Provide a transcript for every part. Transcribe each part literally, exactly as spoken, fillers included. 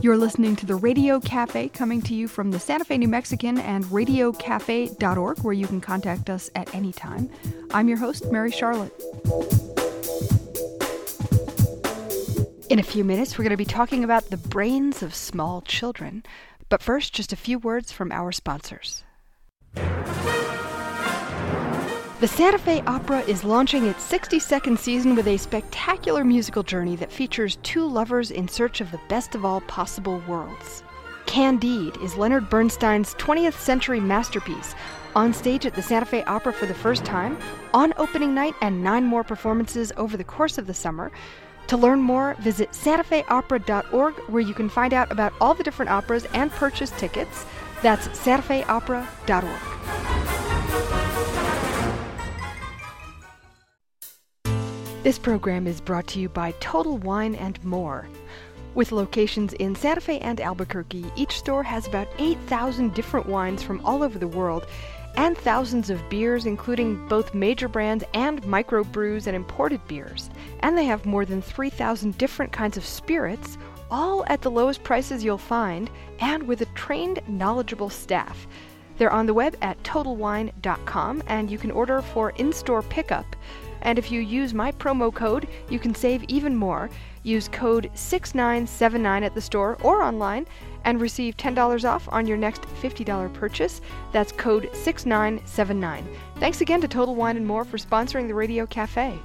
You're listening to the Radio Cafe, coming to you from the Santa Fe New Mexican and radio cafe dot org, where you can contact us at any time. I'm your host, Mary Charlotte. In a few minutes, we're going to be talking about the brains of small children. But first, just a few words from our sponsors. The Santa Fe Opera is launching its sixty-second season with a spectacular musical journey that features two lovers in search of the best of all possible worlds. Candide is Leonard Bernstein's twentieth century masterpiece, on stage at the Santa Fe Opera for the first time, on opening night, and nine more performances over the course of the summer. To learn more, visit santa fe opera dot org, where you can find out about all the different operas and purchase tickets. That's santa fe opera dot org. This program is brought to you by Total Wine and More. With locations in Santa Fe and Albuquerque, each store has about eight thousand different wines from all over the world, and thousands of beers, including both major brands and microbrews and imported beers. And they have more than three thousand different kinds of spirits, all at the lowest prices you'll find, and with a trained, knowledgeable staff. They're on the web at total wine dot com, and you can order for in-store pickup. And if you use my promo code, you can save even more. Use code six nine seven nine at the store or online and receive ten dollars off on your next fifty dollars purchase. That's code six nine seven nine. Thanks again to Total Wine and More for sponsoring the Radio Cafe.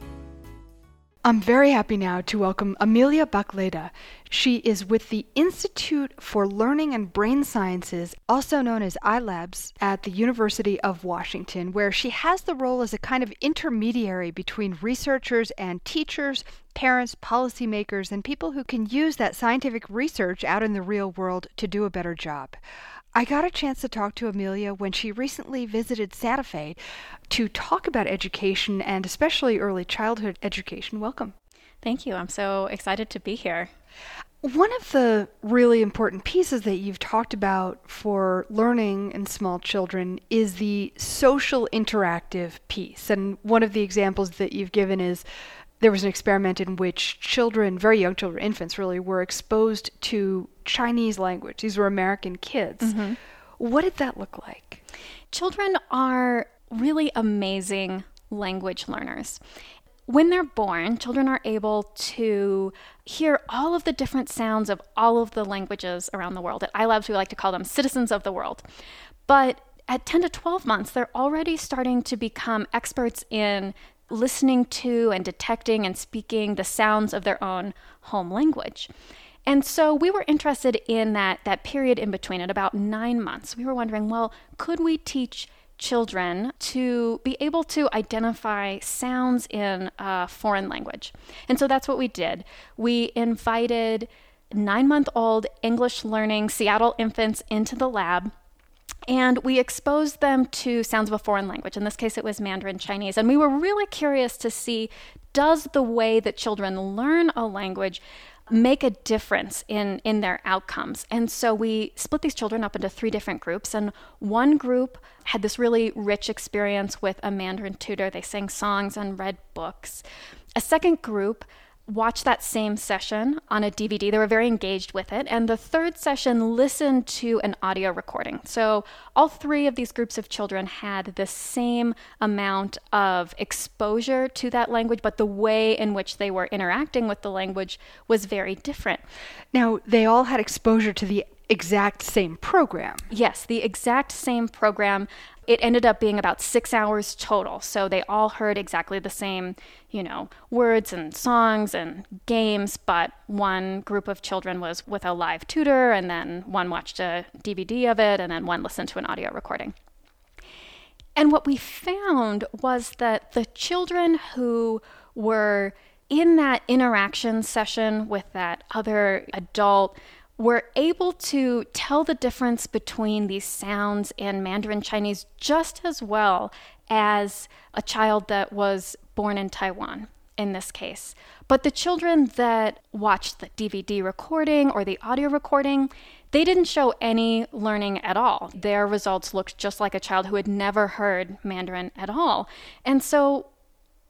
I'm very happy now to welcome Amelia Bachleda. She is with the Institute for Learning and Brain Sciences, also known as I LABS, at the University of Washington, where she has the role as a kind of intermediary between researchers and teachers, parents, policymakers, and people who can use that scientific research out in the real world to do a better job. I got a chance to talk to Amelia when she recently visited Santa Fe to talk about education and especially early childhood education. Welcome. Thank you. I'm so excited to be here. One of the really important pieces that you've talked about for learning in small children is the social interactive piece. And one of the examples that you've given is there was an experiment in which children, very young children, infants really, were exposed to Chinese language. These were American kids. Mm-hmm. What did that look like? Children are really amazing language learners. When they're born, children are able to hear all of the different sounds of all of the languages around the world. At I LABS, we like to call them citizens of the world. But at ten to twelve months, they're already starting to become experts in listening to and detecting and speaking the sounds of their own home language. And so we were interested in that, that period in between, at about nine months. We were wondering, well, could we teach children to be able to identify sounds in a foreign language? And so that's what we did. We invited nine-month-old English learning Seattle infants into the lab, and we exposed them to sounds of a foreign language. In this case, it was Mandarin Chinese. And we were really curious to see, does the way that children learn a language make a difference in, in their outcomes? And so we split these children up into three different groups. And one group had this really rich experience with a Mandarin tutor. They sang songs and read books. A second group watched that same session on a D V D. They were very engaged with it. And the third session listened to an audio recording. So all three of these groups of children had the same amount of exposure to that language, but the way in which they were interacting with the language was very different. Now, they all had exposure to the exact same program. Yes, the exact same program. It ended up being about six hours total. So they all heard exactly the same, you know, words and songs and games, but one group of children was with a live tutor, and then one watched a D V D of it, and then one listened to an audio recording. And what we found was that the children who were in that interaction session with that other adult were able to tell the difference between these sounds in Mandarin Chinese just as well as a child that was born in Taiwan in this case. But the children that watched the D V D recording or the audio recording, they didn't show any learning at all. Their results looked just like a child who had never heard Mandarin at all. And so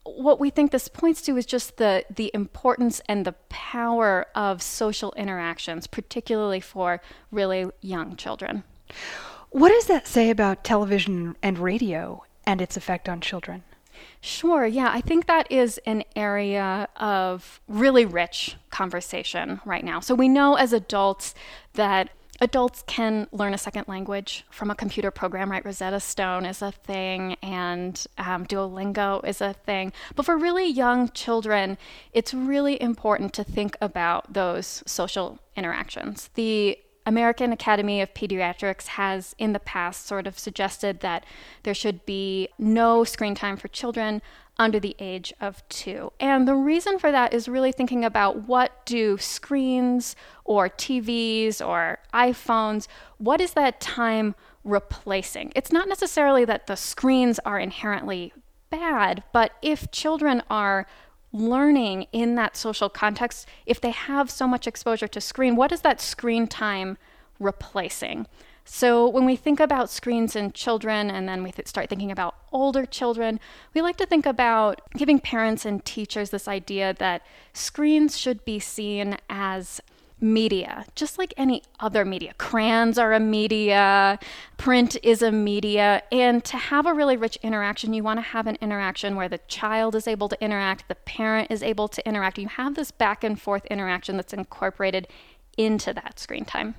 what we think this points to is just the, the importance and the power of social interactions, particularly for really young children. What does that say about television and radio and its effect on children? Sure, yeah. I think that is an area of really rich conversation right now. So we know as adults that adults can learn a second language from a computer program, right? Rosetta Stone is a thing, and um, Duolingo is a thing. But for really young children, it's really important to think about those social interactions. The American Academy of Pediatrics has in the past sort of suggested that there should be no screen time for children under the age of two. And the reason for that is really thinking about what do screens or T Vs or iPhones, what is that time replacing? It's not necessarily that the screens are inherently bad, but if children are learning in that social context, if they have so much exposure to screen, what is that screen time replacing? So when we think about screens in children, and then we th- start thinking about older children, we like to think about giving parents and teachers this idea that screens should be seen as media, just like any other media. Crayons are a media, print is a media, and to have a really rich interaction, you want to have an interaction where the child is able to interact, the parent is able to interact. You have this back and forth interaction that's incorporated into that screen time.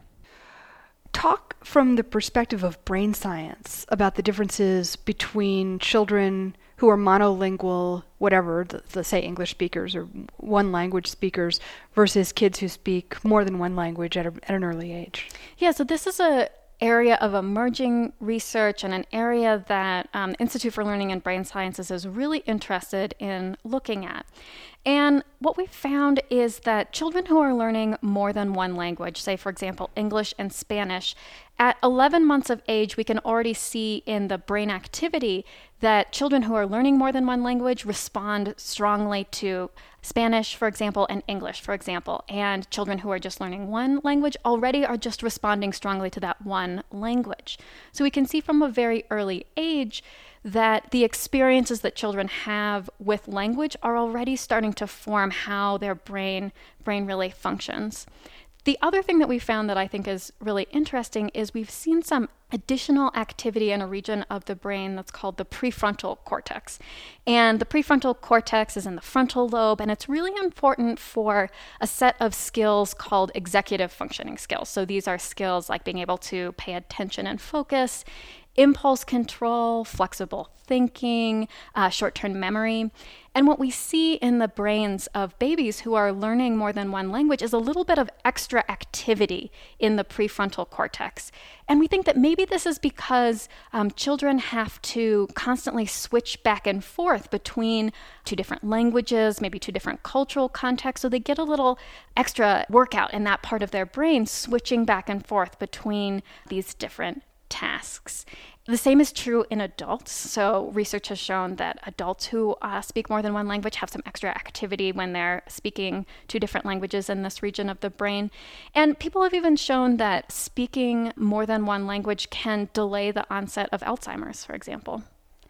Talk from the perspective of brain science about the differences between children who are monolingual, whatever, let's say English speakers or one language speakers, versus kids who speak more than one language at, a, at an early age. Yeah, so this is a area of emerging research and an area that um, Institute for Learning and Brain Sciences is really interested in looking at. And what we found is that children who are learning more than one language, say, for example, English and Spanish, at eleven months of age, we can already see in the brain activity that children who are learning more than one language respond strongly to Spanish, for example, and English, for example. And children who are just learning one language already are just responding strongly to that one language. So we can see from a very early age that the experiences that children have with language are already starting to form how their brain brain really functions. The other thing that we found that I think is really interesting is we've seen some additional activity in a region of the brain that's called the prefrontal cortex. And the prefrontal cortex is in the frontal lobe, and it's really important for a set of skills called executive functioning skills. So these are skills like being able to pay attention and focus, impulse control, flexible thinking, uh, short-term memory. And what we see in the brains of babies who are learning more than one language is a little bit of extra activity in the prefrontal cortex. And we think that maybe this is because um, children have to constantly switch back and forth between two different languages, maybe two different cultural contexts, so they get a little extra workout in that part of their brain, switching back and forth between these different tasks. The same is true in adults. So research has shown that adults who uh, speak more than one language have some extra activity when they're speaking two different languages in this region of the brain. And people have even shown that speaking more than one language can delay the onset of Alzheimer's, for example.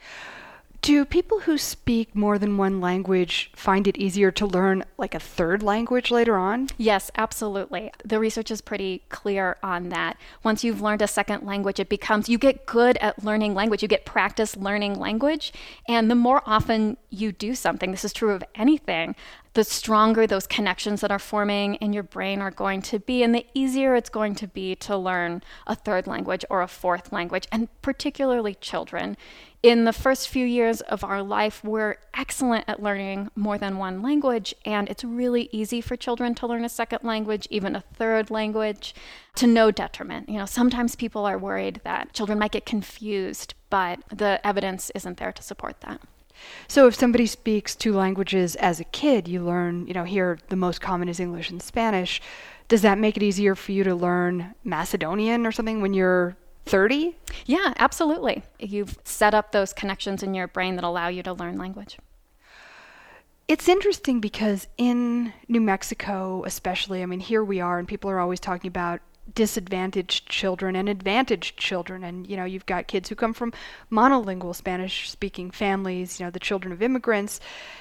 Do people who speak more than one language find it easier to learn like a third language later on? Yes, absolutely. The research is pretty clear on that. Once you've learned a second language, it becomes, you get good at learning language. You get practice learning language. And the more often you do something, this is true of anything, the stronger those connections that are forming in your brain are going to be, and the easier it's going to be to learn a third language or a fourth language, and particularly children. In the first few years of our life, we're excellent at learning more than one language, and it's really easy for children to learn a second language, even a third language, to no detriment. You know, sometimes people are worried that children might get confused, but the evidence isn't there to support that. So if somebody speaks two languages as a kid, you learn, you know, here the most common is English and Spanish. Does that make it easier for you to learn Macedonian or something when you're thirty? Yeah, absolutely. You've set up those connections in your brain that allow you to learn language. It's interesting because in New Mexico, especially, I mean, here we are and people are always talking about disadvantaged children and advantaged children. And, you know, you've got kids who come from monolingual Spanish-speaking families, you know, the children of immigrants.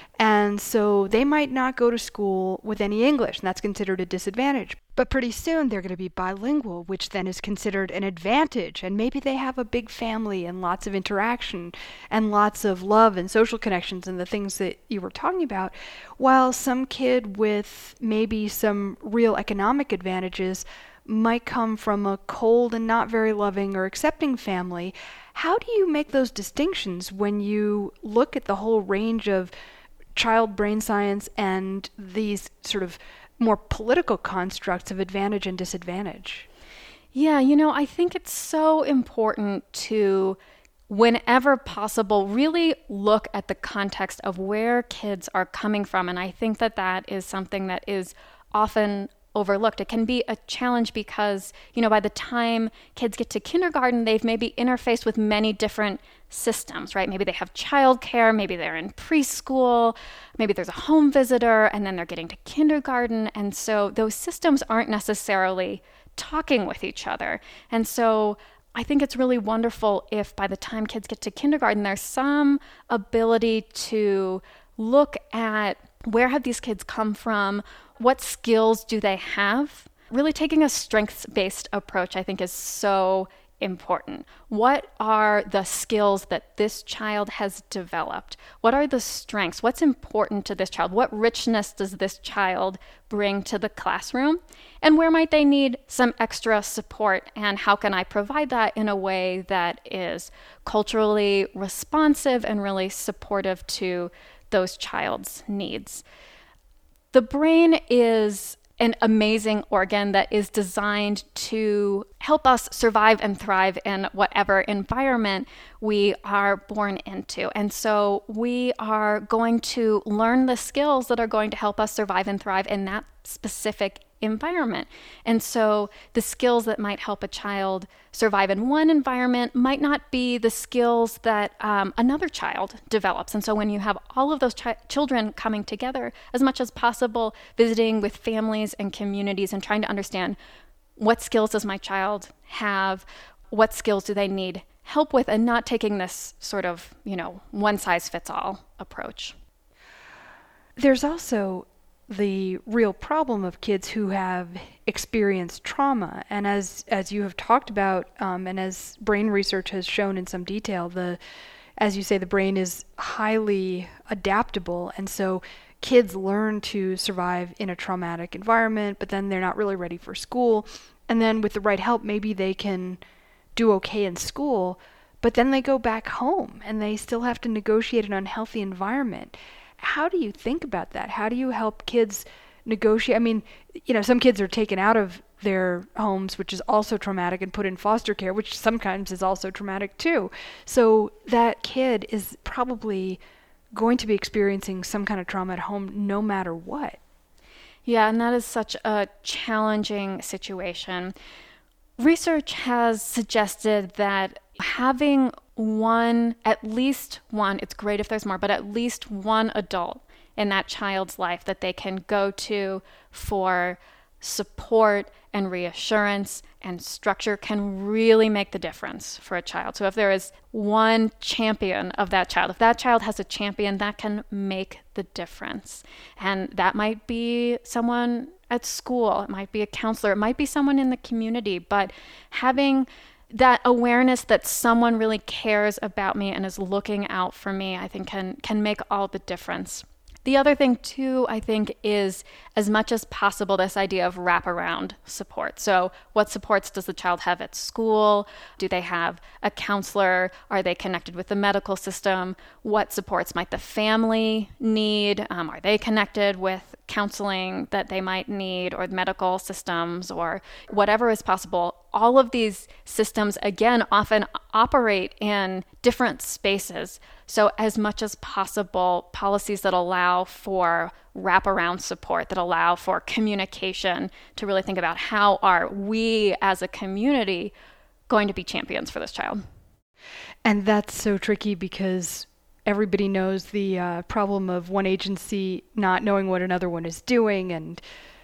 And so they might not go to school with any English, and that's considered a disadvantage. But pretty soon they're going to be bilingual, which then is considered an advantage. And maybe they have a big family and lots of interaction and lots of love and social connections and the things that you were talking about. While some kid with maybe some real economic advantages might come from a cold and not very loving or accepting family. How do you make those distinctions when you look at the whole range of child brain science and these sort of more political constructs of advantage and disadvantage? Yeah, you know, I think it's so important to, whenever possible, really look at the context of where kids are coming from. And I think that that is something that is often overlooked. It can be a challenge because, you know, by the time kids get to kindergarten, they've maybe interfaced with many different systems, right? Maybe they have childcare, maybe they're in preschool, maybe there's a home visitor, and then they're getting to kindergarten. And so those systems aren't necessarily talking with each other. And so I think it's really wonderful if by the time kids get to kindergarten, there's some ability to look at where have these kids come from, what skills do they have? Really taking a strengths-based approach, I think, is so important. What are the skills that this child has developed? What are the strengths? What's important to this child? What richness does this child bring to the classroom? And where might they need some extra support? And how can I provide that in a way that is culturally responsive and really supportive to those child's needs? The brain is an amazing organ that is designed to help us survive and thrive in whatever environment we are born into. And so we are going to learn the skills that are going to help us survive and thrive in that specific environment. And so the skills that might help a child survive in one environment might not be the skills that um, another child develops. And so when you have all of those chi- children coming together, as much as possible, visiting with families and communities and trying to understand what skills does my child have, what skills do they need help with, and not taking this sort of, you know, one-size-fits-all approach. There's also the real problem of kids who have experienced trauma. And as as you have talked about, um, and as brain research has shown in some detail, the as you say, the brain is highly adaptable. And so kids learn to survive in a traumatic environment, but then they're not really ready for school. And then with the right help, maybe they can do okay in school, but then they go back home and they still have to negotiate an unhealthy environment. How do you think about that? How do you help kids negotiate? I mean, you know, some kids are taken out of their homes, which is also traumatic, and put in foster care, which sometimes is also traumatic too. So that kid is probably going to be experiencing some kind of trauma at home no matter what. Yeah, and that is such a challenging situation. Research has suggested that having one, at least one, it's great if there's more, but at least one adult in that child's life that they can go to for support and reassurance and structure can really make the difference for a child. So if there is one champion of that child, if that child has a champion, that can make the difference. And that might be someone at school, it might be a counselor, it might be someone in the community, but having that awareness that someone really cares about me and is looking out for me, I think can can make all the difference. The other thing too, I think, is as much as possible this idea of wraparound support. So what supports does the child have at school? Do they have a counselor? Are they connected with the medical system? What supports might the family need? Um, are they connected with counseling that they might need, or medical systems, or whatever is possible? All of these systems, again, often operate in different spaces. So as much as possible, policies that allow for wraparound support, that allow for communication, to really think about how are we as a community going to be champions for this child. And that's so tricky because everybody knows the uh, problem of one agency not knowing what another one is doing, and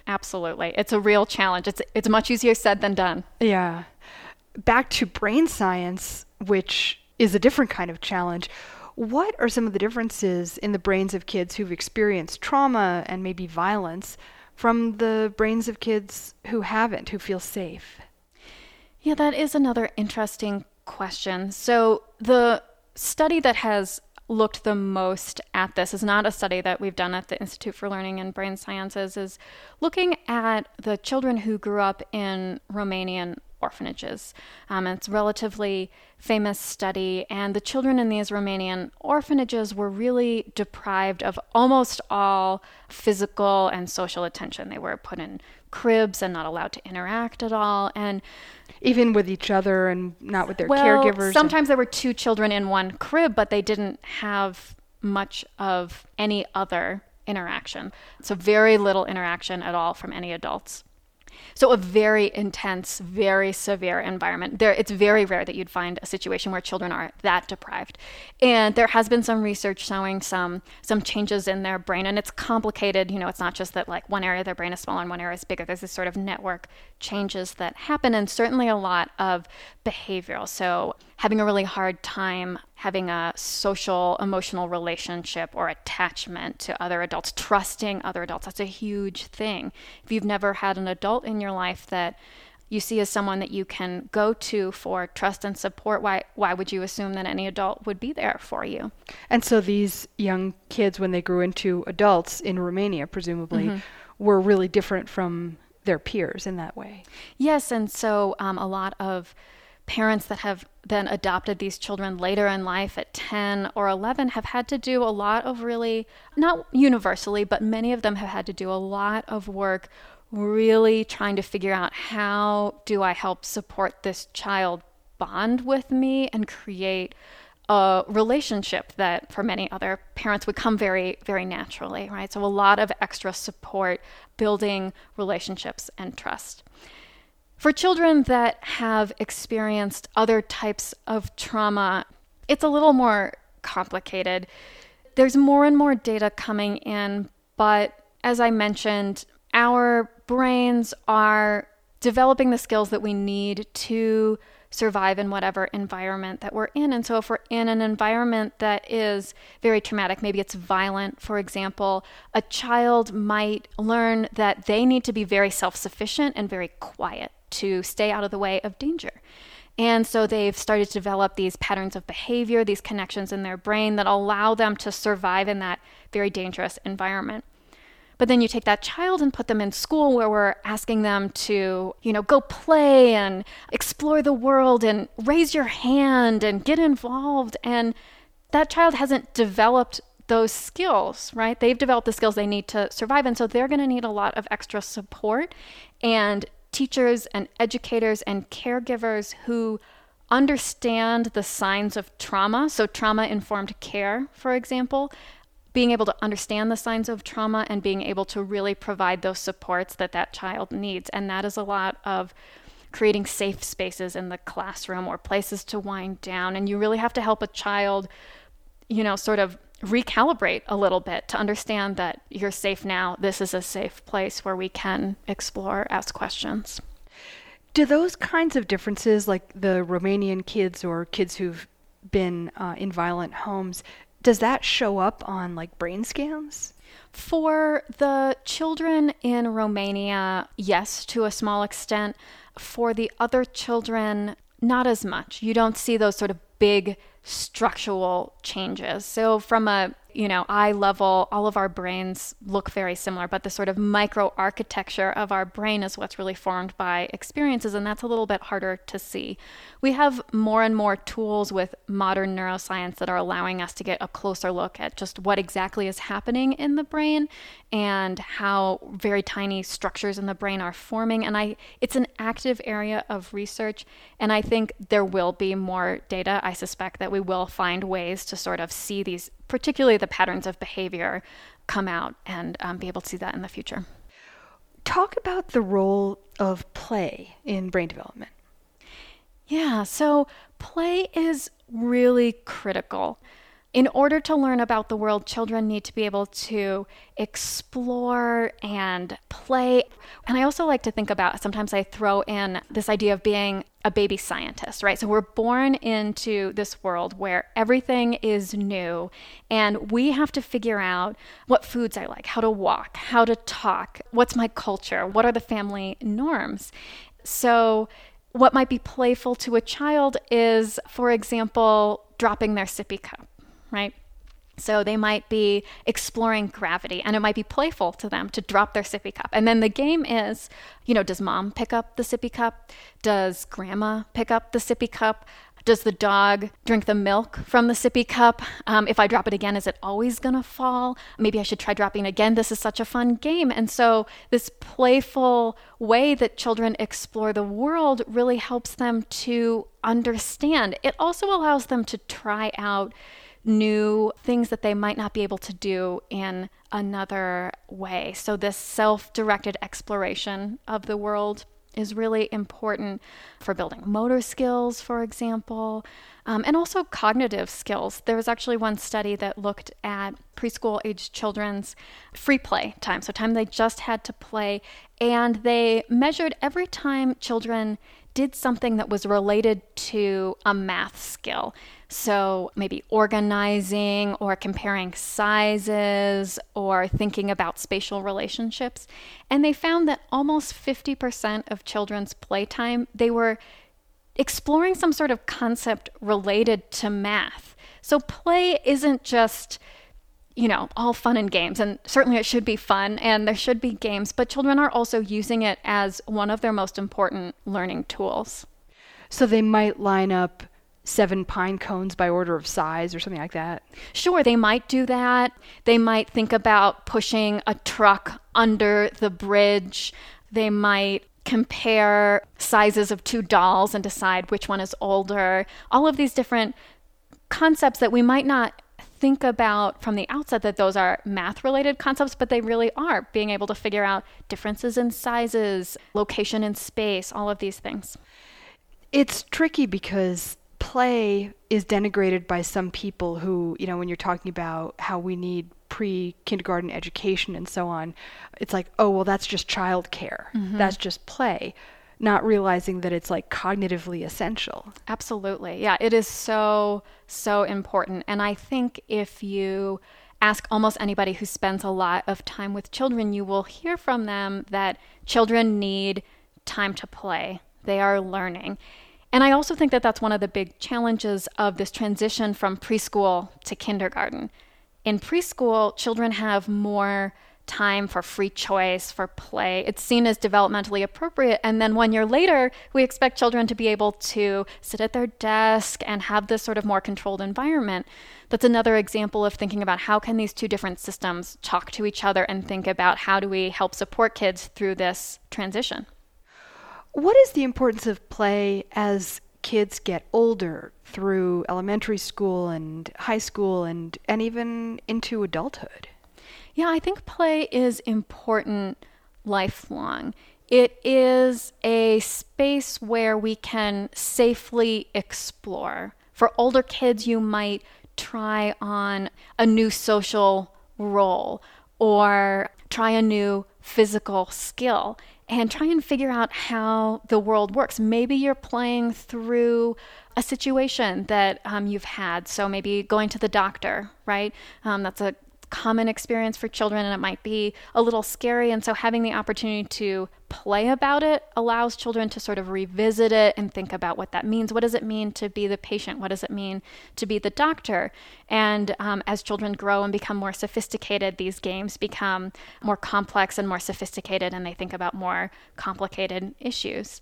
Absolutely. It's a real challenge. It's it's much easier said than done. Yeah. Back to brain science, which is a different kind of challenge. What are some of the differences in the brains of kids who've experienced trauma and maybe violence from the brains of kids who haven't, who feel safe? Yeah, that is another interesting question. So the study that has looked the most at this is not a study that we've done at the Institute for Learning and Brain Sciences, is looking at the children who grew up in Romanian orphanages. Um, it's a relatively famous study, and the children in these Romanian orphanages were really deprived of almost all physical and social attention. They were put in cribs and not allowed to interact at all, and even with each other and not with their well, caregivers. Sometimes and... there were two children in one crib, but they didn't have much of any other interaction. So very little interaction at all from any adults. So a very intense, very severe environment. There, it's very rare that you'd find a situation where children are that deprived. And there has been some research showing some some changes in their brain, and it's complicated. You know, it's not just that like one area of their brain is smaller and one area is bigger. There's this sort of network changes that happen, and certainly a lot of behavioral. So having a really hard time having a social, emotional relationship or attachment to other adults, trusting other adults. That's a huge thing. If you've never had an adult in your life that you see as someone that you can go to for trust and support, why why would you assume that any adult would be there for you? And so these young kids, when they grew into adults in Romania, presumably, mm-hmm. were really different from their peers in that way. Yes, and so um, a lot of parents that have then adopted these children later in life at ten or eleven have had to do a lot of really, not universally, but many of them have had to do a lot of work really trying to figure out how do I help support this child bond with me and create a relationship that for many other parents would come very, very naturally, right? So a lot of extra support, building relationships and trust. For children that have experienced other types of trauma, it's a little more complicated. There's more and more data coming in, but as I mentioned, our brains are developing the skills that we need to survive in whatever environment that we're in. And so if we're in an environment that is very traumatic, maybe it's violent, for example, a child might learn that they need to be very self-sufficient and very quiet to stay out of the way of danger. And so they've started to develop these patterns of behavior, these connections in their brain that allow them to survive in that very dangerous environment. But then you take that child and put them in school where we're asking them to, you know, go play and explore the world and raise your hand and get involved. And that child hasn't developed those skills, right? They've developed the skills they need to survive. And so they're going to need a lot of extra support. And teachers and educators and caregivers who understand the signs of trauma, so trauma-informed care, for example, being able to understand the signs of trauma and being able to really provide those supports that that child needs. And that is a lot of creating safe spaces in the classroom or places to wind down. And you really have to help a child, you know, sort of recalibrate a little bit to understand that you're safe now. This is a safe place where we can explore, ask questions. Do those kinds of differences, like the Romanian kids or kids who've been uh, in violent homes, does that show up on like brain scans? For the children in Romania, yes, to a small extent. For the other children, not as much. You don't see those sort of big structural changes. So from a, you know, eye level, all of our brains look very similar, but the sort of microarchitecture of our brain is what's really formed by experiences, and that's a little bit harder to see. We have more and more tools with modern neuroscience that are allowing us to get a closer look at just what exactly is happening in the brain and how very tiny structures in the brain are forming. And I, it's an active area of research, and I think there will be more data. I suspect that we will find ways to sort of see these, particularly the patterns of behavior, come out and um, be able to see that in the future. Talk about the role of play in brain development. Yeah, so play is really critical. In order to learn about the world, children need to be able to explore and play. And I also like to think about, sometimes I throw in this idea of being a baby scientist, right? So we're born into this world where everything is new, and we have to figure out what foods I like, how to walk, how to talk, what's my culture, what are the family norms. So what might be playful to a child is, for example, dropping their sippy cup, right? So they might be exploring gravity, and it might be playful to them to drop their sippy cup. And then the game is, you know, does mom pick up the sippy cup? Does grandma pick up the sippy cup? Does the dog drink the milk from the sippy cup? Um, if I drop it again, is it always going to fall? Maybe I should try dropping again. This is such a fun game. And so this playful way that children explore the world really helps them to understand. It also allows them to try out new things that they might not be able to do in another way. So this self-directed exploration of the world is really important for building motor skills, for example, um, and also cognitive skills. There was actually one study that looked at preschool-aged children's free play time, so time they just had to play, and they measured every time children did something that was related to a math skill. So maybe organizing or comparing sizes or thinking about spatial relationships. And they found that almost fifty percent of children's playtime, they were exploring some sort of concept related to math. So play isn't just, you know, all fun and games, and certainly it should be fun and there should be games, but children are also using it as one of their most important learning tools. So they might line up seven pine cones by order of size or something like that? Sure, they might do that. They might think about pushing a truck under the bridge. They might compare sizes of two dolls and decide which one is older. All of these different concepts that we might not think about from the outset that those are math-related concepts, but they really are, being able to figure out differences in sizes, location in space, all of these things. It's tricky because play is denigrated by some people who, you know, when you're talking about how we need pre-kindergarten education and so on, it's like, oh, well, that's just childcare. Mm-hmm. That's just play. Not realizing that it's like cognitively essential. Absolutely. Yeah, it is so, so important. And I think if you ask almost anybody who spends a lot of time with children, you will hear from them that children need time to play. They are learning. And I also think that that's one of the big challenges of this transition from preschool to kindergarten. In preschool, children have more time for free choice, for play. It's seen as developmentally appropriate. And then one year later, we expect children to be able to sit at their desk and have this sort of more controlled environment. That's another example of thinking about how can these two different systems talk to each other and think about how do we help support kids through this transition. What is the importance of play as kids get older through elementary school and high school and, and even into adulthood? Yeah, I think play is important lifelong. It is a space where we can safely explore. For older kids, you might try on a new social role or try a new physical skill and try and figure out how the world works. Maybe you're playing through a situation that um, you've had. So maybe going to the doctor, right? Um, that's a common experience for children, and it might be a little scary. And so having the opportunity to play about it allows children to sort of revisit it and think about what that means. What does it mean to be the patient? What does it mean to be the doctor? And um, as children grow and become more sophisticated, these games become more complex and more sophisticated, and they think about more complicated issues.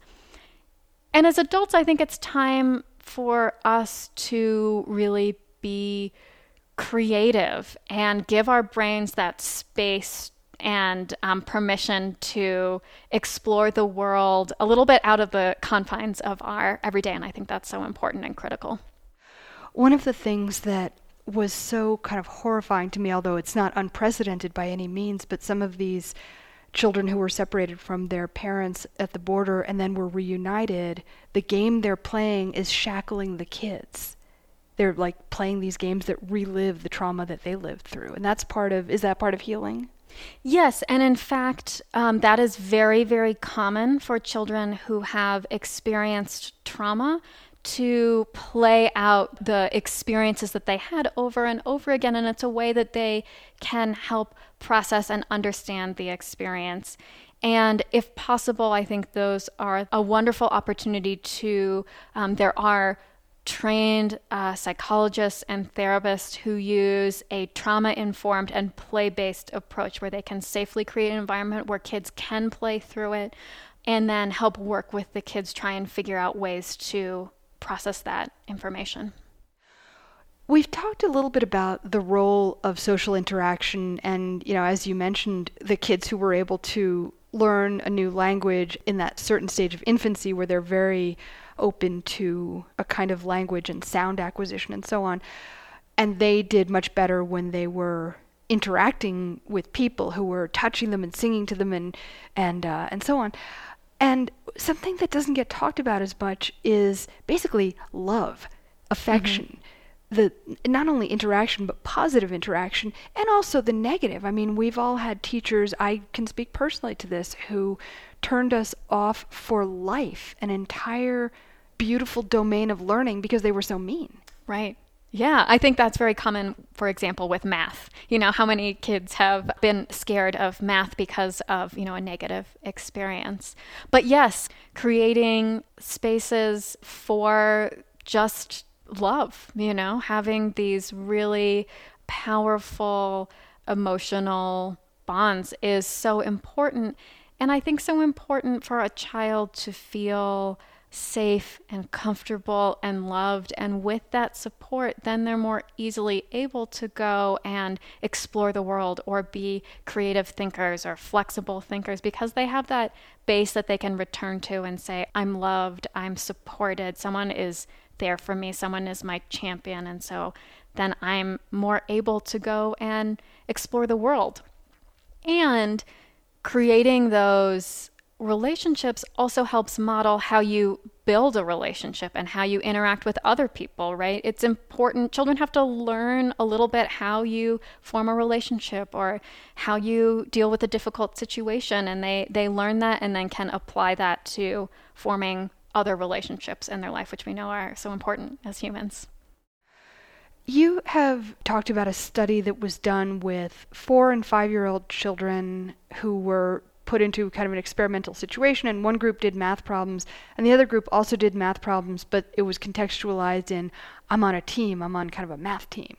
And as adults, I think it's time for us to really be creative and give our brains that space and um, permission to explore the world a little bit out of the confines of our everyday. And I think that's so important and critical. One of the things that was so kind of horrifying to me, although it's not unprecedented by any means, but some of these children who were separated from their parents at the border and then were reunited, the game they're playing is shackling the kids. they're like playing these games that relive the trauma that they lived through. And that's part of, is that part of healing? Yes, and in fact, um, that is very, very common for children who have experienced trauma to play out the experiences that they had over and over again. And it's a way that they can help process and understand the experience. And if possible, I think those are a wonderful opportunity to, um, there are trained uh, psychologists and therapists who use a trauma-informed and play-based approach where they can safely create an environment where kids can play through it and then help work with the kids, try and figure out ways to process that information. We've talked a little bit about the role of social interaction and, you know, as you mentioned, the kids who were able to learn a new language in that certain stage of infancy where they're very open to a kind of language and sound acquisition and so on. And they did much better when they were interacting with people who were touching them and singing to them and and uh, and so on. And something that doesn't get talked about as much is basically love, affection. Mm-hmm. The not only interaction, but positive interaction, and also the negative. I mean, we've all had teachers, I can speak personally to this, who turned us off for life, an entire beautiful domain of learning because they were so mean. Right. Yeah, I think that's very common, for example, with math. You know, how many kids have been scared of math because of, you know, a negative experience. But yes, creating spaces for just love, you know, having these really powerful emotional bonds is so important. And I think so important for a child to feel safe and comfortable and loved. And with that support, then they're more easily able to go and explore the world or be creative thinkers or flexible thinkers because they have that base that they can return to and say, I'm loved, I'm supported, someone is there for me, someone is my champion. And so then I'm more able to go and explore the world. And creating those relationships also helps model how you build a relationship and how you interact with other people, right? It's important. Children have to learn a little bit how you form a relationship or how you deal with a difficult situation. And they, they learn that and then can apply that to forming other relationships in their life, which we know are so important as humans. You have talked about a study that was done with four and five-year-old children who were put into kind of an experimental situation, and one group did math problems, and the other group also did math problems, but it was contextualized in, I'm on a team, I'm on kind of a math team.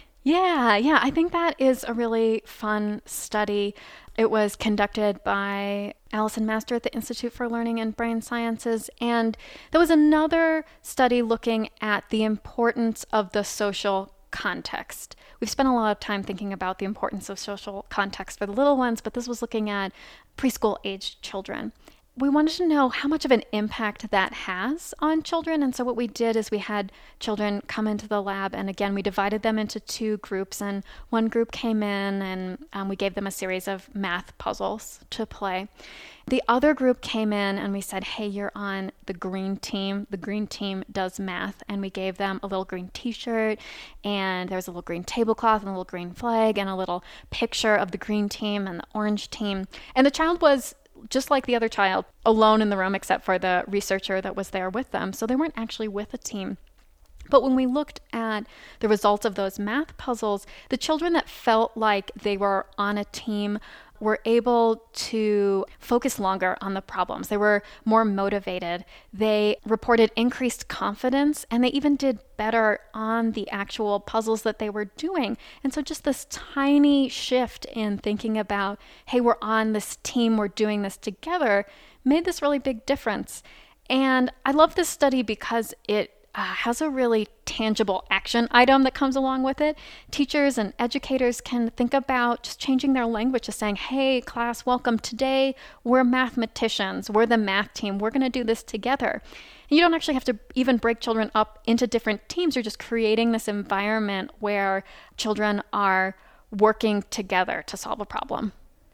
Yeah, yeah, I think that is a really fun study. It was conducted by Allison Master at the Institute for Learning and Brain Sciences, and there was another study looking at the importance of the social context. We've spent a lot of time thinking about the importance of social context for the little ones, but this was looking at preschool-aged children. We wanted to know how much of an impact that has on children. And so what we did is we had children come into the lab. And again, we divided them into two groups. And one group came in and um, we gave them a series of math puzzles to play. The other group came in and we said, hey, you're on the green team. The green team does math. And we gave them a little green t-shirt. And there was a little green tablecloth and a little green flag and a little picture of the green team and the orange team. And the child was just like the other child, alone in the room except for the researcher that was there with them. So they weren't actually with a team. But when we looked at the results of those math puzzles, the children that felt like they were on a team were able to focus longer on the problems. They were more motivated. They reported increased confidence, and they even did better on the actual puzzles that they were doing. And so just this tiny shift in thinking about, hey, we're on this team, we're doing this together, made this really big difference. And I love this study because it Uh, has a really tangible action item that comes along with it. Teachers and educators can think about just changing their language to saying, hey, class, welcome. Today, we're mathematicians. We're the math team. We're going to do this together. And you don't actually have to even break children up into different teams. You're just creating this environment where children are working together to solve a problem.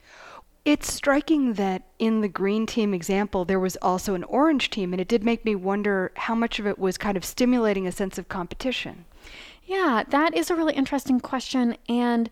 It's striking that in the green team example, there was also an orange team, and it did make me wonder how much of it was kind of stimulating a sense of competition. Yeah, that is a really interesting question. And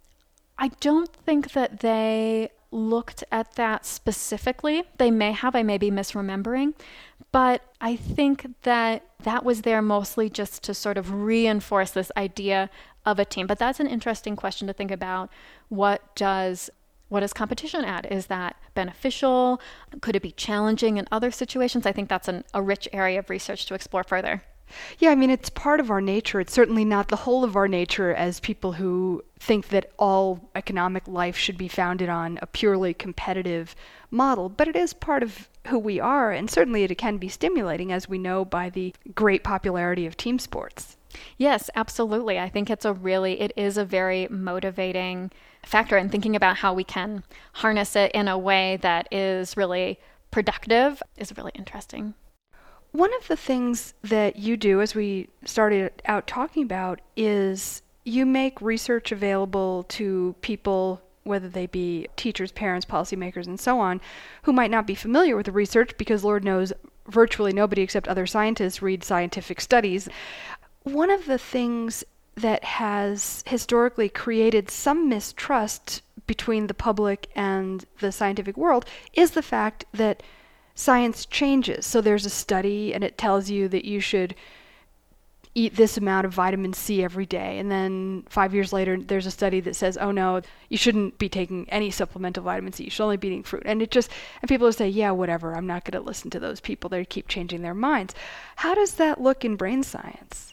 I don't think that they looked at that specifically. They may have, I may be misremembering, but I think that that was there mostly just to sort of reinforce this idea of a team. But that's an interesting question to think about. What does what does competition add? Is that beneficial? Could it be challenging in other situations? I think that's an, a rich area of research to explore further. Yeah, I mean, it's part of our nature. It's certainly not the whole of our nature as people who think that all economic life should be founded on a purely competitive model, but it is part of who we are, and certainly it can be stimulating, as we know by the great popularity of team sports. Yes, absolutely. I think it's a really, it is a very motivating factor, and thinking about how we can harness it in a way that is really productive is really interesting. One of the things that you do, as we started out talking about, is you make research available to people, whether they be teachers, parents, policymakers, and so on, who might not be familiar with the research, because Lord knows virtually nobody except other scientists read scientific studies. One of the things that has historically created some mistrust between the public and the scientific world is the fact that science changes. So there's a study and it tells you that you should eat this amount of vitamin C every day. And then five years later, there's a study that says, oh no, you shouldn't be taking any supplemental vitamin C. You should only be eating fruit. And it just, and people will say, yeah, whatever, I'm not going to listen to those people. They keep changing their minds. How does that look in brain science?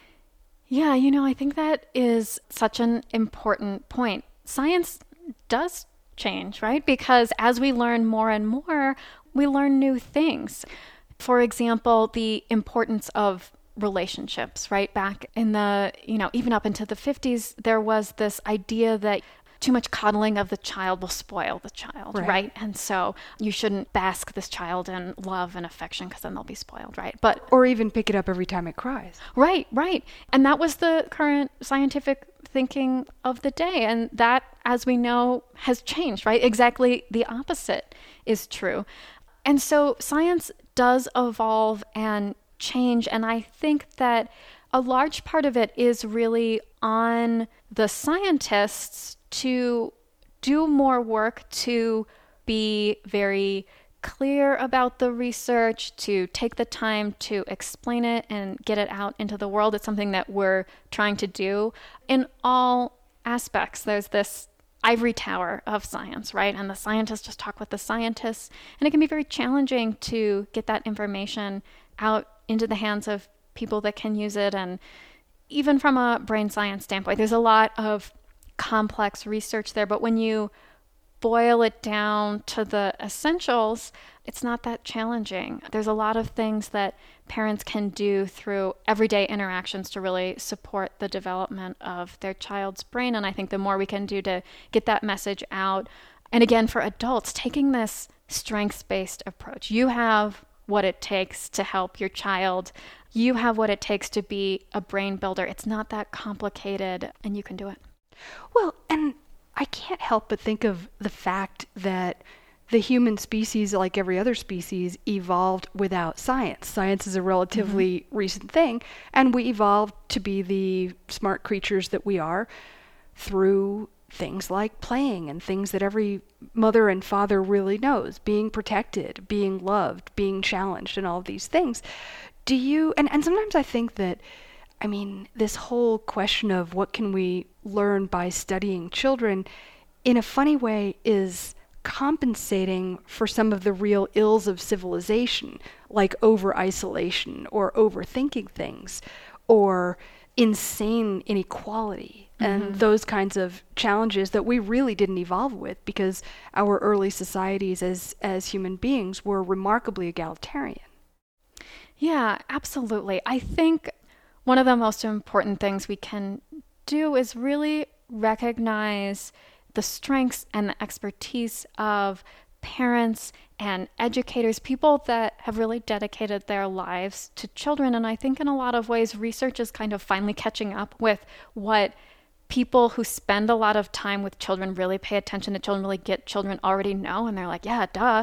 Yeah, you know, I think that is such an important point. Science does change, right? Because as we learn more and more, we learn new things. For example, the importance of relationships, right? Back in the, you know, even up into the fifties, there was this idea that too much coddling of the child will spoil the child, right? right? And so you shouldn't bask this child in love and affection because then they'll be spoiled, right? But or even pick it up every time it cries. Right, right. And that was the current scientific thinking of the day. And that, as we know, has changed, right? Exactly the opposite is true. And so science does evolve and change. And I think that a large part of it is really on the scientists to do more work to be very clear about the research, to take the time to explain it and get it out into the world. It's something that we're trying to do in all aspects. There's this ivory tower of science, right? And the scientists just talk with the scientists. And it can be very challenging to get that information out into the hands of people that can use it. And even from a brain science standpoint, there's a lot of complex research there. But when you boil it down to the essentials, it's not that challenging. There's a lot of things that parents can do through everyday interactions to really support the development of their child's brain. And I think the more we can do to get that message out, and again, for adults, taking this strengths-based approach. You have what it takes to help your child. You have what it takes to be a brain builder. It's not that complicated, and you can do it. Well, and I can't help but think of the fact that the human species, like every other species, evolved without science. Science is a relatively mm-hmm. recent thing, and we evolved to be the smart creatures that we are through things like playing and things that every mother and father really knows, being protected, being loved, being challenged, and all of these things. Do you, and, and sometimes I think that, I mean, this whole question of what can we learn by studying children, in a funny way, is compensating for some of the real ills of civilization, like over-isolation or overthinking things, or insane inequality, mm-hmm. and those kinds of challenges that we really didn't evolve with, because our early societies as, as human beings were remarkably egalitarian. Yeah, absolutely. I think one of the most important things we can do is really recognize the strengths and the expertise of parents and educators, people that have really dedicated their lives to children. And I think in a lot of ways, research is kind of finally catching up with what people who spend a lot of time with children really pay attention to children, really get children already know, and they're like, yeah, duh.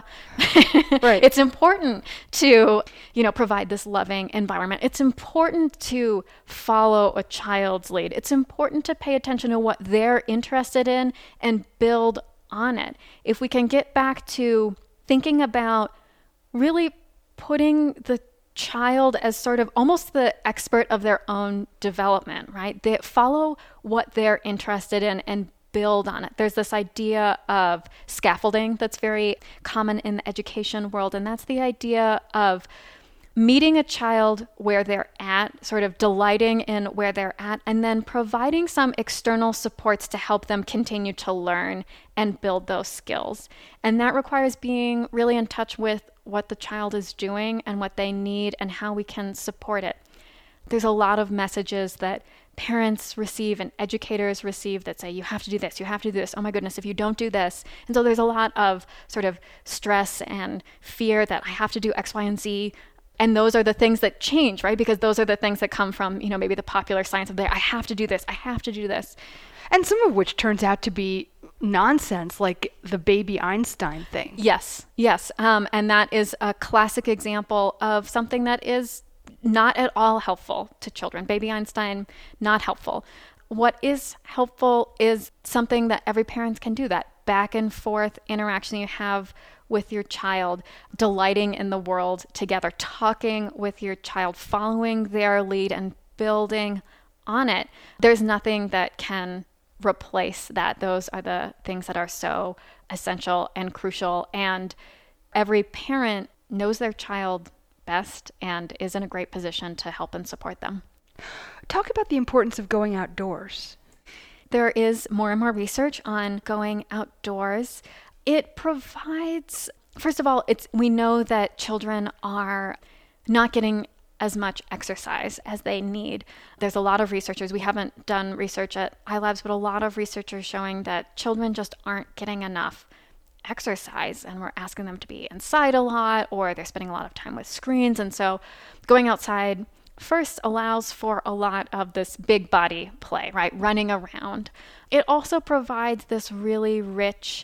Right. It's important to, you know, provide this loving environment. It's important to follow a child's lead. It's important to pay attention to what they're interested in and build on it. If we can get back to thinking about really putting the child as sort of almost the expert of their own development, right? They follow what they're interested in and build on it. There's this idea of scaffolding that's very common in the education world, and that's the idea of meeting a child where they're at, sort of delighting in where they're at, and then providing some external supports to help them continue to learn and build those skills. And that requires being really in touch with what the child is doing and what they need and how we can support it. There's a lot of messages that parents receive and educators receive that say, you have to do this, you have to do this, oh my goodness, if you don't do this. And so there's a lot of sort of stress and fear that I have to do X, Y, and Z. And those are the things that change, right? Because those are the things that come from, you know, maybe the popular science of the, I have to do this, I have to do this. And some of which turns out to be nonsense, like the baby Einstein thing. Yes, yes. Um, and that is a classic example of something that is not at all helpful to children. Baby Einstein, not helpful. What is helpful is something that every parent can do, that back and forth interaction you have with your child, delighting in the world together, talking with your child, following their lead and building on it. There's nothing that can replace that. Those are the things that are so essential and crucial. And every parent knows their child best and is in a great position to help and support them. Talk about the importance of going outdoors. There is more and more research on going outdoors. It provides, first of all, it's we know that children are not getting as much exercise as they need. There's a lot of researchers, we haven't done research at iLabs, but a lot of researchers showing that children just aren't getting enough exercise, and we're asking them to be inside a lot, or they're spending a lot of time with screens. And so going outside first allows for a lot of this big body play, right? Running around. It also provides this really rich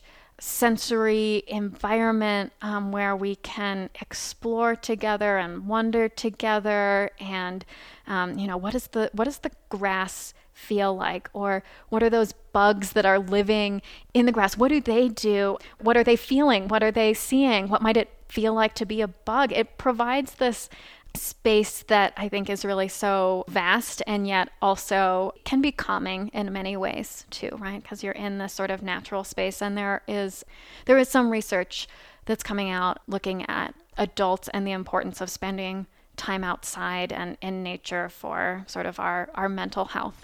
sensory environment um, where we can explore together and wonder together. And um, you know, what is the what does the grass feel like, or what are those bugs that are living in the grass? What do they do? What are they feeling? What are they seeing? What might it feel like to be a bug? It provides this space that I think is really so vast, and yet also can be calming in many ways too, right? Because you're in this sort of natural space. And there is there is some research that's coming out looking at adults and the importance of spending time outside and in nature for sort of our, our mental health.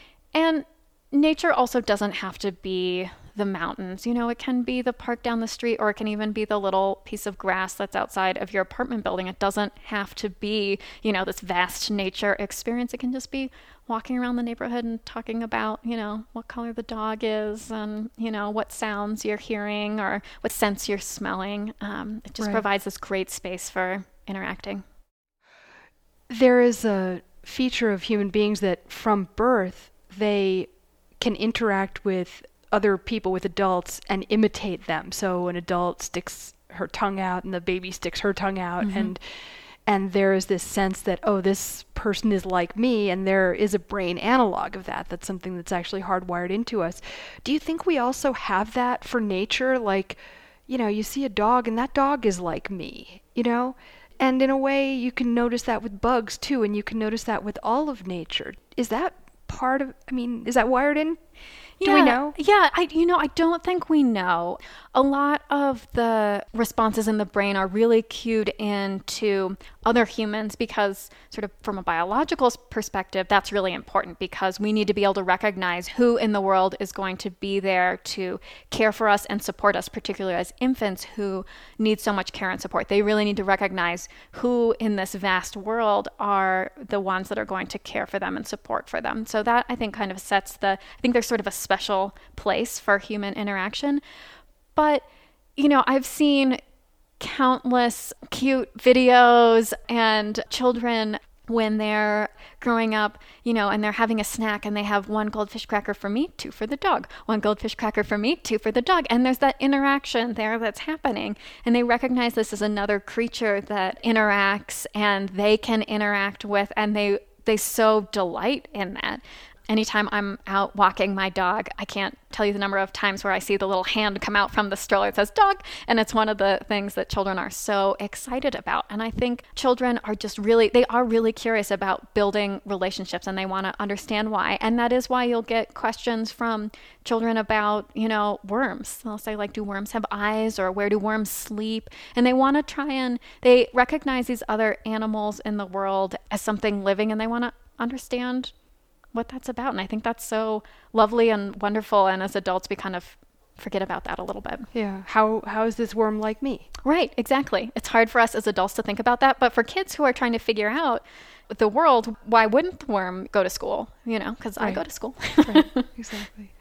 And nature also doesn't have to be the mountains. You know, it can be the park down the street, or it can even be the little piece of grass that's outside of your apartment building. It doesn't have to be, you know, this vast nature experience. It can just be walking around the neighborhood and talking about, you know, what color the dog is, and, you know, what sounds you're hearing or what scents you're smelling. Um, it just Right. provides this great space for interacting. There is a feature of human beings that from birth, they can interact with other people, with adults, and imitate them. So an adult sticks her tongue out and the baby sticks her tongue out, mm-hmm. and and there is this sense that, oh, this person is like me, and there is a brain analog of that. That's something that's actually hardwired into us. Do you think we also have that for nature? Like, you know, you see a dog and that dog is like me, you know? And in a way, you can notice that with bugs too, and you can notice that with all of nature. Is that part of, I mean, is that wired in? Do yeah, we know? Yeah, I you know, I don't think we know. A lot of the responses in the brain are really cued into other humans because, sort of from a biological perspective, that's really important, because we need to be able to recognize who in the world is going to be there to care for us and support us, particularly as infants who need so much care and support. They really need to recognize who in this vast world are the ones that are going to care for them and support for them. So that, I think, kind of sets the, I think there's sort of a special place for human interaction. But, you know, I've seen countless cute videos and children when they're growing up, you know, and they're having a snack and they have one goldfish cracker for me, two for the dog, one goldfish cracker for me, two for the dog. And there's that interaction there that's happening. And they recognize this as another creature that interacts and they can interact with, and they, they so delight in that. Anytime I'm out walking my dog, I can't tell you the number of times where I see the little hand come out from the stroller that says dog. And it's one of the things that children are so excited about. And I think children are just really, they are really curious about building relationships, and they want to understand why. And that is why you'll get questions from children about, you know, worms. They'll say, like, do worms have eyes, or where do worms sleep? And they want to try and, they recognize these other animals in the world as something living, and they want to understand what that's about. And I think that's so lovely and wonderful. And as adults, we kind of forget about that a little bit. Yeah. How how is this worm like me? Right. Exactly. It's hard for us as adults to think about that. But for kids who are trying to figure out the world, why wouldn't the worm go to school? You know, because right. I go to school. Right. Exactly.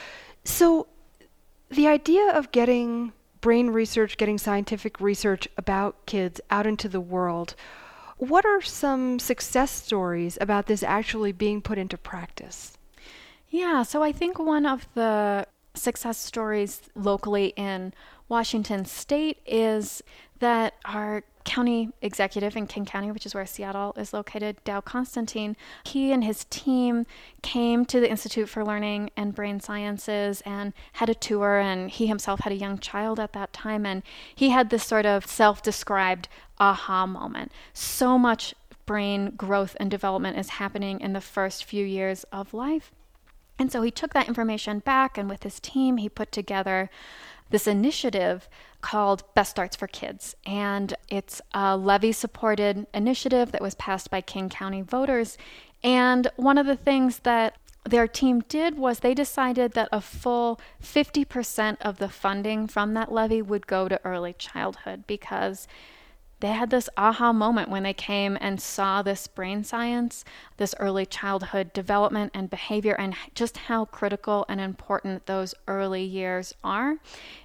So the idea of getting brain research, getting scientific research about kids out into the world, what are some success stories about this actually being put into practice? Yeah, so I think one of the success stories locally in Washington State is that our county executive in King County, which is where Seattle is located, Dow Constantine, he and his team came to the Institute for Learning and Brain Sciences and had a tour, and he himself had a young child at that time, and he had this sort of self-described aha moment. So much brain growth and development is happening in the first few years of life. And so he took that information back, and with his team, he put together this initiative called Best Starts for Kids. And it's a levy-supported initiative that was passed by King County voters. And one of the things that their team did was they decided that a full fifty percent of the funding from that levy would go to early childhood, because they had this aha moment when they came and saw this brain science, this early childhood development and behavior, and just how critical and important those early years are.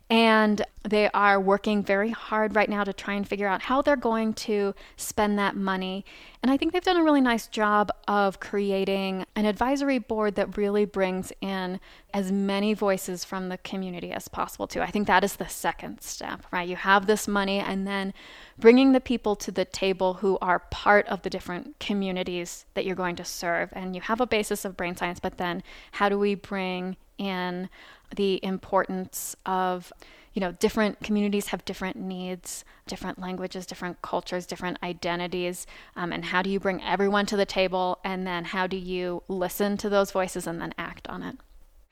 And they are working very hard right now to try and figure out how they're going to spend that money. And I think they've done a really nice job of creating an advisory board that really brings in as many voices from the community as possible too. I think that is the second step, right? You have this money, and then bringing the people to the table who are part of the different communities that you're going to serve. And you have a basis of brain science, but then how do we bring in the importance of, you know, different communities have different needs, different languages, different cultures, different identities, um, and how do you bring everyone to the table, and then how do you listen to those voices and then act on it?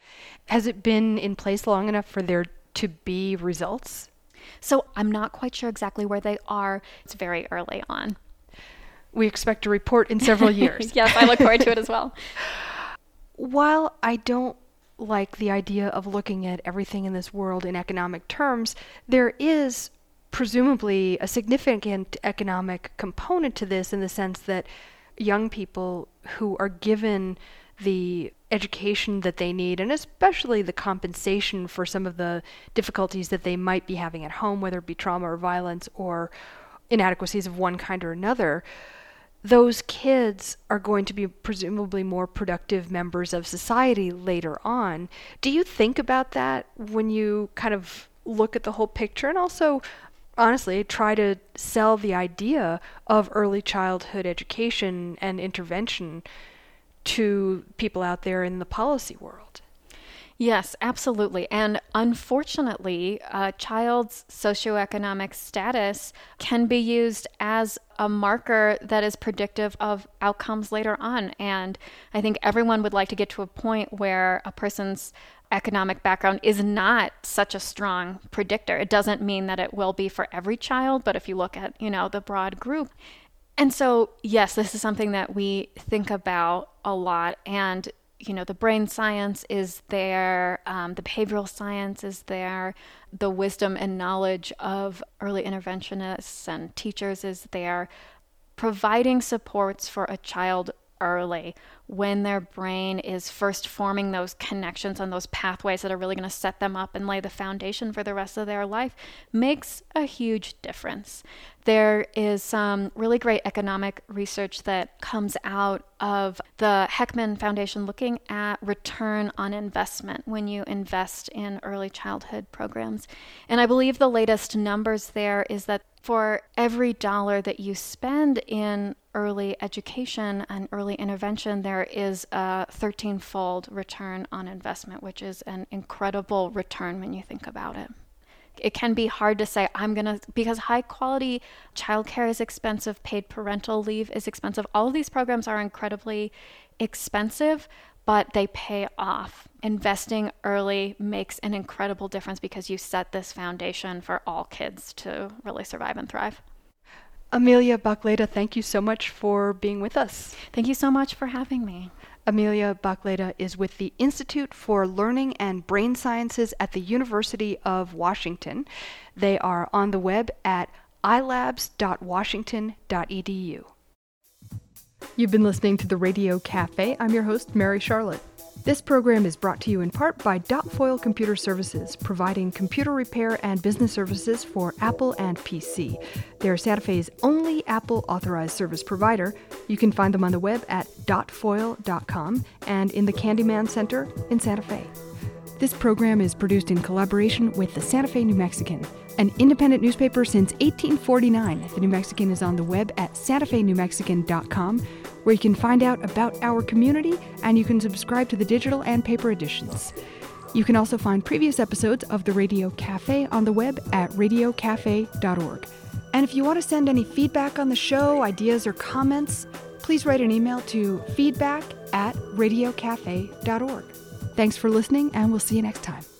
Has it been in place long enough for there to be results? So I'm not quite sure exactly where they are. It's very early on. We expect a report in several years. Yes, I look forward to it as well. While I don't like the idea of looking at everything in this world in economic terms, there is presumably a significant economic component to this, in the sense that young people who are given the education that they need, and especially the compensation for some of the difficulties that they might be having at home, whether it be trauma or violence or inadequacies of one kind or another, those kids are going to be presumably more productive members of society later on. Do you think about that when you kind of look at the whole picture, and also, honestly, try to sell the idea of early childhood education and intervention to people out there in the policy world? Yes, absolutely. And unfortunately, a child's socioeconomic status can be used as a marker that is predictive of outcomes later on. And I think everyone would like to get to a point where a person's economic background is not such a strong predictor. It doesn't mean that it will be for every child, but if you look at, you know, the broad group. And so, yes, this is something that we think about a lot. And you know, the brain science is there, um, the behavioral science is there, the wisdom and knowledge of early interventionists and teachers is there. Providing supports for a child early, when their brain is first forming those connections and those pathways that are really going to set them up and lay the foundation for the rest of their life, makes a huge difference. There is some really great economic research that comes out of the Heckman Foundation looking at return on investment when you invest in early childhood programs. And I believe the latest numbers there is that for every dollar that you spend in early education and early intervention, there is a thirteen-fold return on investment, which is an incredible return when you think about it. It can be hard to say, I'm going to, because high quality childcare is expensive, paid parental leave is expensive. All of these programs are incredibly expensive, but they pay off. Investing early makes an incredible difference because you set this foundation for all kids to really survive and thrive. Amelia Bachleda, thank you so much for being with us. Thank you so much for having me. Amelia Bachleda is with the Institute for Learning and Brain Sciences at the University of Washington. They are on the web at i labs dot washington dot e d u. You've been listening to the Radio Cafe. I'm your host, Mary Charlotte. This program is brought to you in part by Dot Foil Computer Services, providing computer repair and business services for Apple and P C. They're Santa Fe's only Apple authorized service provider. You can find them on the web at dot foil dot com and in the Candyman Center in Santa Fe. This program is produced in collaboration with the Santa Fe New Mexican, an independent newspaper since eighteen forty-nine. The New Mexican is on the web at santa fe new mexican dot com, where you can find out about our community and you can subscribe to the digital and paper editions. You can also find previous episodes of the Radio Cafe on the web at radio cafe dot org. And if you want to send any feedback on the show, ideas, or comments, please write an email to feedback at radio cafe dot org. Thanks for listening, and we'll see you next time.